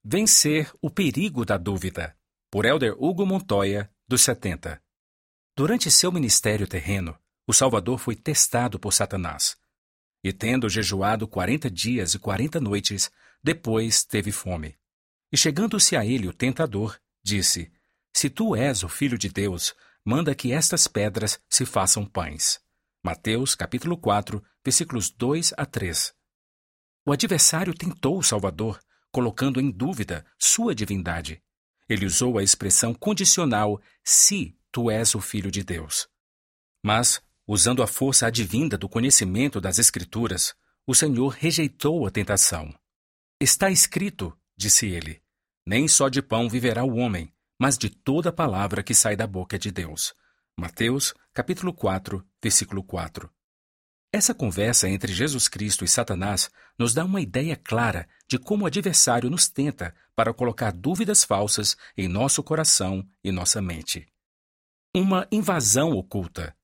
Vencer o perigo da dúvida, por Elder Hugo Montoya, dos 70. Durante seu ministério terreno, o Salvador foi testado por Satanás. E tendo jejuado 40 dias e 40 noites, depois teve fome. E chegando-se a ele o tentador, disse: Se tu és o Filho de Deus, manda que estas pedras se façam pães. Mateus, capítulo 4, versículos 2 a 3. O adversário tentou o Salvador, colocando em dúvida sua divindade. Ele usou a expressão condicional, se tu és o Filho de Deus. Mas, usando a força advinda do conhecimento das Escrituras, o Senhor rejeitou a tentação. Está escrito, disse ele, nem só de pão viverá o homem, mas de toda palavra que sai da boca de Deus. Mateus, capítulo 4, versículo 4. Essa conversa entre Jesus Cristo e Satanás nos dá uma ideia clara de como o adversário nos tenta para colocar dúvidas falsas em nosso coração e nossa mente. Uma invasão oculta.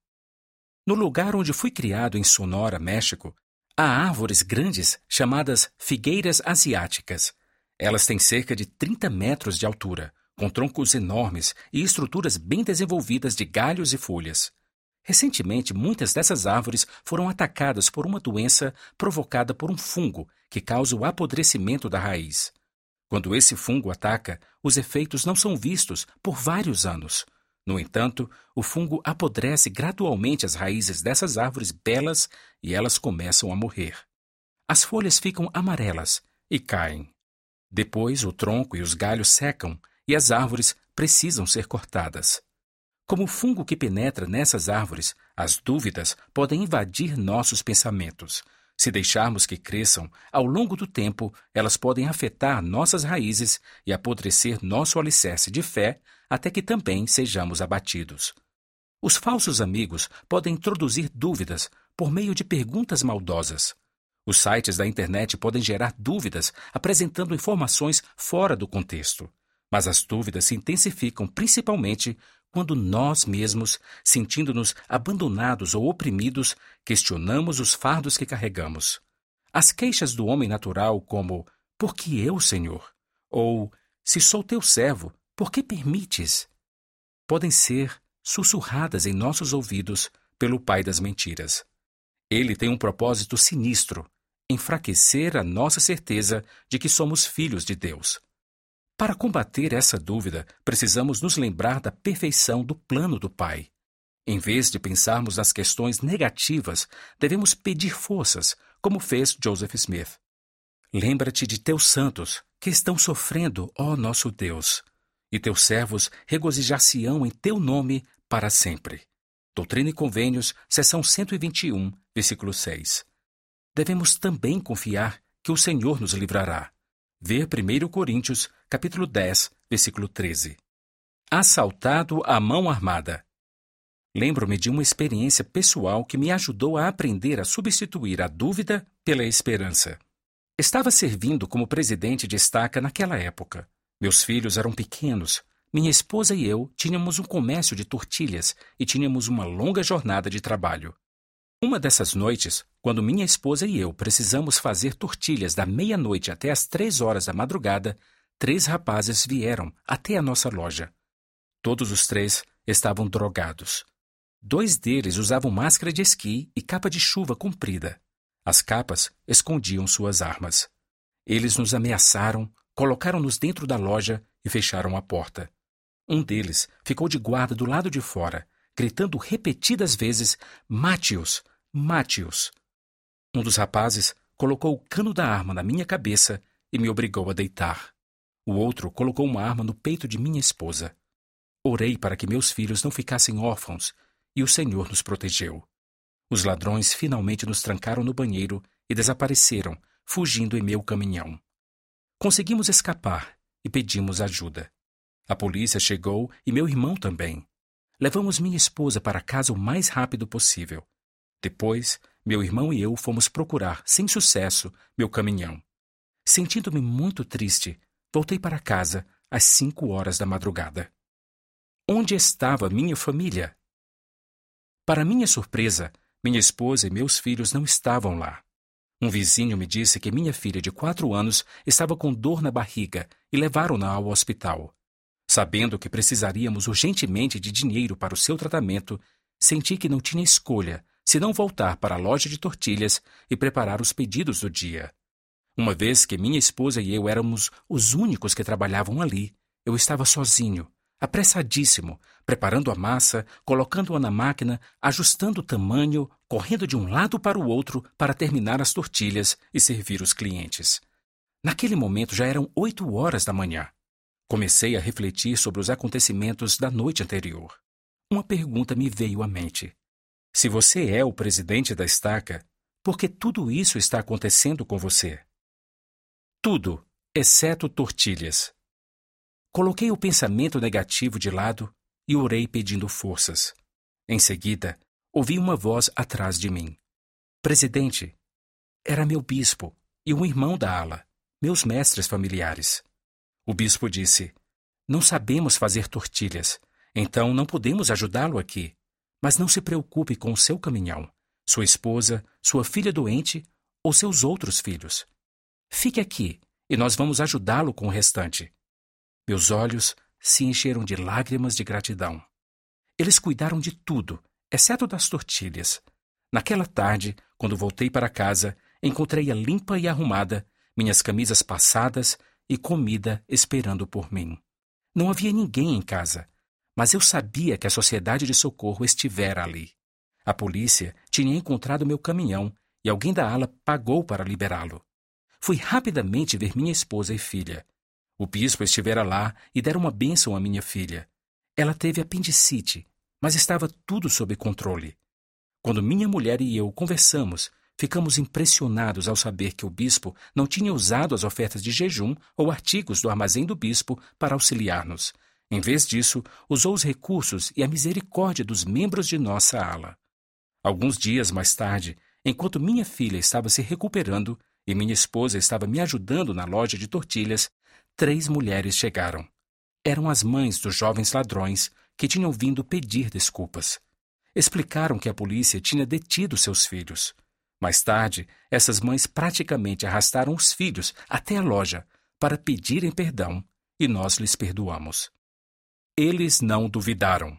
No lugar onde fui criado em Sonora, México, há árvores grandes chamadas figueiras asiáticas. Elas têm cerca de 30 metros de altura, com troncos enormes e estruturas bem desenvolvidas de galhos e folhas. Recentemente, muitas dessas árvores foram atacadas por uma doença provocada por um fungo que causa o apodrecimento da raiz. Quando esse fungo ataca, os efeitos não são vistos por vários anos. No entanto, o fungo apodrece gradualmente as raízes dessas árvores belas e elas começam a morrer. As folhas ficam amarelas e caem. Depois, o tronco e os galhos secam e as árvores precisam ser cortadas. Como o fungo que penetra nessas árvores, as dúvidas podem invadir nossos pensamentos. Se deixarmos que cresçam, ao longo do tempo, elas podem afetar nossas raízes e apodrecer nosso alicerce de fé até que também sejamos abatidos. Os falsos amigos podem introduzir dúvidas por meio de perguntas maldosas. Os sites da internet podem gerar dúvidas apresentando informações fora do contexto. Mas as dúvidas se intensificam principalmente quando nós mesmos, sentindo-nos abandonados ou oprimidos, questionamos os fardos que carregamos. As queixas do homem natural como, por que eu, Senhor? Ou, se sou teu servo, por que permites? Podem ser sussurradas em nossos ouvidos pelo pai das mentiras. Ele tem um propósito sinistro, enfraquecer a nossa certeza de que somos filhos de Deus. Para combater essa dúvida, precisamos nos lembrar da perfeição do plano do Pai. Em vez de pensarmos nas questões negativas, devemos pedir forças, como fez Joseph Smith. Lembra-te de teus santos, que estão sofrendo, ó nosso Deus, e teus servos regozijar-se-ão em teu nome para sempre. Doutrina e Convênios, seção 121, versículo 6. Devemos também confiar que o Senhor nos livrará. Ver 1 Coríntios, capítulo 10, versículo 13. Assaltado à mão armada. Lembro-me de uma experiência pessoal que me ajudou a aprender a substituir a dúvida pela esperança. Estava servindo como presidente de estaca naquela época. Meus filhos eram pequenos. Minha esposa e eu tínhamos um comércio de tortilhas e tínhamos uma longa jornada de trabalho. Uma dessas noites, quando minha esposa e eu precisamos fazer tortilhas da meia-noite até as 3 horas da madrugada, 3 rapazes vieram até a nossa loja. Todos os 3 estavam drogados. 2 deles usavam máscara de esqui e capa de chuva comprida. As capas escondiam suas armas. Eles nos ameaçaram, colocaram-nos dentro da loja e fecharam a porta. Um deles ficou de guarda do lado de fora, gritando repetidas vezes, "Mate-os! Mate-os!" Um dos rapazes colocou o cano da arma na minha cabeça e me obrigou a deitar. O outro colocou uma arma no peito de minha esposa. Orei para que meus filhos não ficassem órfãos e o Senhor nos protegeu. Os ladrões finalmente nos trancaram no banheiro e desapareceram, fugindo em meu caminhão. Conseguimos escapar e pedimos ajuda. A polícia chegou e meu irmão também. Levamos minha esposa para casa o mais rápido possível. Depois, meu irmão e eu fomos procurar, sem sucesso, meu caminhão. Sentindo-me muito triste, voltei para casa às 5 horas da madrugada. Onde estava minha família? Para minha surpresa, minha esposa e meus filhos não estavam lá. Um vizinho me disse que minha filha de 4 anos estava com dor na barriga e levaram-na ao hospital. Sabendo que precisaríamos urgentemente de dinheiro para o seu tratamento, senti que não tinha escolha senão voltar para a loja de tortilhas e preparar os pedidos do dia. Uma vez que minha esposa e eu éramos os únicos que trabalhavam ali, eu estava sozinho, apressadíssimo, preparando a massa, colocando-a na máquina, ajustando o tamanho, correndo de um lado para o outro para terminar as tortilhas e servir os clientes. Naquele momento já eram 8 horas da manhã. Comecei a refletir sobre os acontecimentos da noite anterior. Uma pergunta me veio à mente. Se você é o presidente da estaca, por que tudo isso está acontecendo com você? Tudo, exceto tortilhas. Coloquei o pensamento negativo de lado e orei pedindo forças. Em seguida, ouvi uma voz atrás de mim. Presidente, era meu bispo e um irmão da ala, meus mestres familiares. O bispo disse, não sabemos fazer tortilhas, então não podemos ajudá-lo aqui. Mas não se preocupe com o seu caminhão, sua esposa, sua filha doente ou seus outros filhos. Fique aqui e nós vamos ajudá-lo com o restante. Meus olhos se encheram de lágrimas de gratidão. Eles cuidaram de tudo, exceto das tortilhas. Naquela tarde, quando voltei para casa, encontrei-a limpa e arrumada, minhas camisas passadas e comida esperando por mim. Não havia ninguém em casa, mas eu sabia que a sociedade de socorro estivera ali. A polícia tinha encontrado meu caminhão e alguém da ala pagou para liberá-lo. Fui rapidamente ver minha esposa e filha. O bispo estivera lá e dera uma bênção à minha filha. Ela teve apendicite, mas estava tudo sob controle. Quando minha mulher e eu conversamos, ficamos impressionados ao saber que o bispo não tinha usado as ofertas de jejum ou artigos do armazém do bispo para auxiliar-nos. Em vez disso, usou os recursos e a misericórdia dos membros de nossa ala. Alguns dias mais tarde, enquanto minha filha estava se recuperando e minha esposa estava me ajudando na loja de tortilhas, 3 mulheres chegaram. Eram as mães dos jovens ladrões que tinham vindo pedir desculpas. Explicaram que a polícia tinha detido seus filhos. Mais tarde, essas mães praticamente arrastaram os filhos até a loja para pedirem perdão e nós lhes perdoamos. Eles não duvidaram.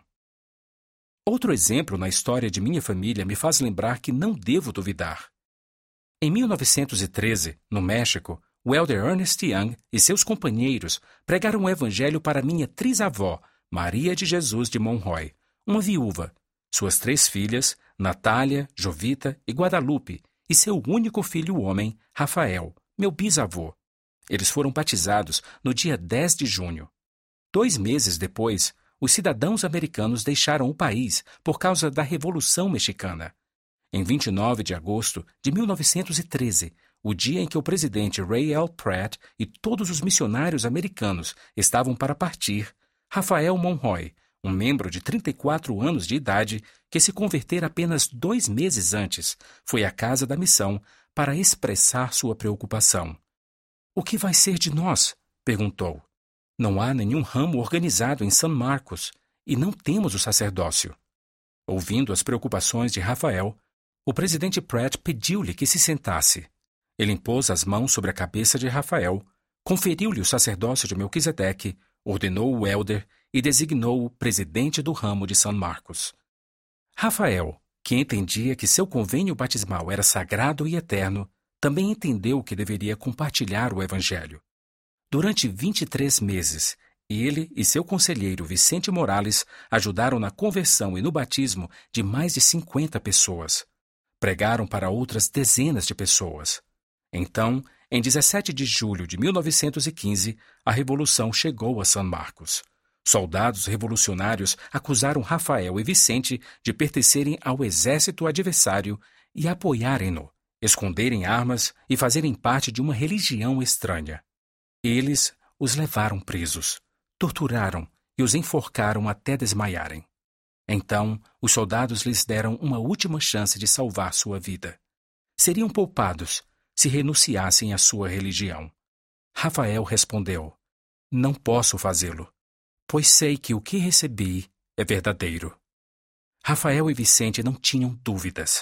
Outro exemplo na história de minha família me faz lembrar que não devo duvidar. Em 1913, no México, o elder Ernest Young e seus companheiros pregaram o evangelho para minha trisavó, Maria de Jesus de Monroy, uma viúva, suas 3 filhas, Natália, Jovita e Guadalupe, e seu único filho homem, Rafael, meu bisavô. Eles foram batizados no dia 10 de junho. 2 meses depois, os cidadãos americanos deixaram o país por causa da Revolução Mexicana. Em 29 de agosto de 1913, o dia em que o presidente Ray L. Pratt e todos os missionários americanos estavam para partir, Rafael Monroy, um membro de 34 anos de idade, que se convertera apenas 2 meses antes, foi à casa da missão para expressar sua preocupação. "O que vai ser de nós?" perguntou. "Não há nenhum ramo organizado em San Marcos e não temos o sacerdócio." Ouvindo as preocupações de Rafael, o presidente Pratt pediu-lhe que se sentasse. Ele impôs as mãos sobre a cabeça de Rafael, conferiu-lhe o sacerdócio de Melquisedeque, ordenou o elder e designou-o presidente do ramo de San Marcos. Rafael, que entendia que seu convênio batismal era sagrado e eterno, também entendeu que deveria compartilhar o evangelho. Durante 23 meses, ele e seu conselheiro Vicente Morales ajudaram na conversão e no batismo de mais de 50 pessoas. Pregaram para outras dezenas de pessoas. Então, em 17 de julho de 1915, a Revolução chegou a San Marcos. Soldados revolucionários acusaram Rafael e Vicente de pertencerem ao exército adversário e apoiarem-no, esconderem armas e fazerem parte de uma religião estranha. Eles os levaram presos, torturaram e os enforcaram até desmaiarem. Então, os soldados lhes deram uma última chance de salvar sua vida. Seriam poupados se renunciassem à sua religião. Rafael respondeu: "Não posso fazê-lo, pois sei que o que recebi é verdadeiro." Rafael e Vicente não tinham dúvidas.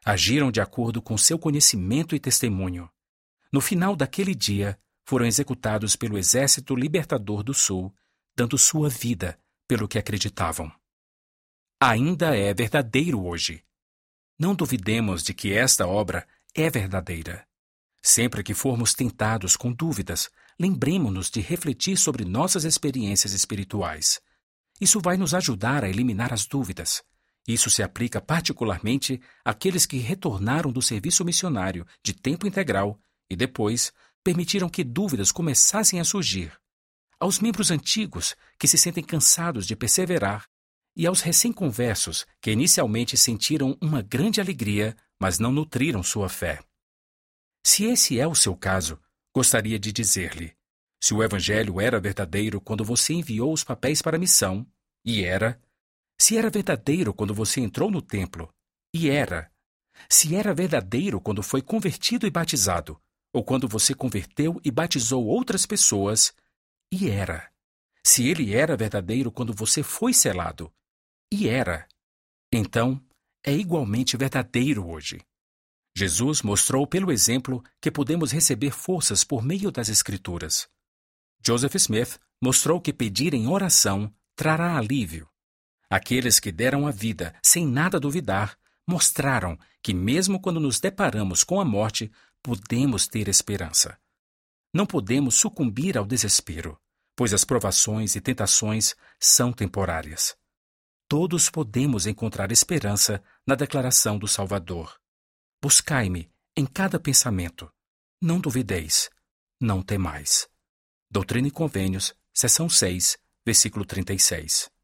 Agiram de acordo com seu conhecimento e testemunho. No final daquele dia, foram executados pelo Exército Libertador do Sul, dando sua vida pelo que acreditavam. Ainda é verdadeiro hoje. Não duvidemos de que esta obra é verdadeira. Sempre que formos tentados com dúvidas, lembremo-nos de refletir sobre nossas experiências espirituais. Isso vai nos ajudar a eliminar as dúvidas. Isso se aplica particularmente àqueles que retornaram do serviço missionário de tempo integral e depois permitiram que dúvidas começassem a surgir. Aos membros antigos que se sentem cansados de perseverar e aos recém-conversos que inicialmente sentiram uma grande alegria, mas não nutriram sua fé. Se esse é o seu caso, gostaria de dizer-lhe: se o Evangelho era verdadeiro quando você enviou os papéis para a missão, e era; se era verdadeiro quando você entrou no templo, e era; se era verdadeiro quando foi convertido e batizado, ou quando você converteu e batizou outras pessoas, e era; se ele era verdadeiro quando você foi selado, e era; então é igualmente verdadeiro hoje. Jesus mostrou pelo exemplo que podemos receber forças por meio das Escrituras. Joseph Smith mostrou que pedir em oração trará alívio. Aqueles que deram a vida sem nada duvidar mostraram que mesmo quando nos deparamos com a morte, podemos ter esperança. Não podemos sucumbir ao desespero, pois as provações e tentações são temporárias. Todos podemos encontrar esperança na declaração do Salvador: buscai-me em cada pensamento. Não duvideis, não temais. Doutrina e Convênios, seção 6, versículo 36.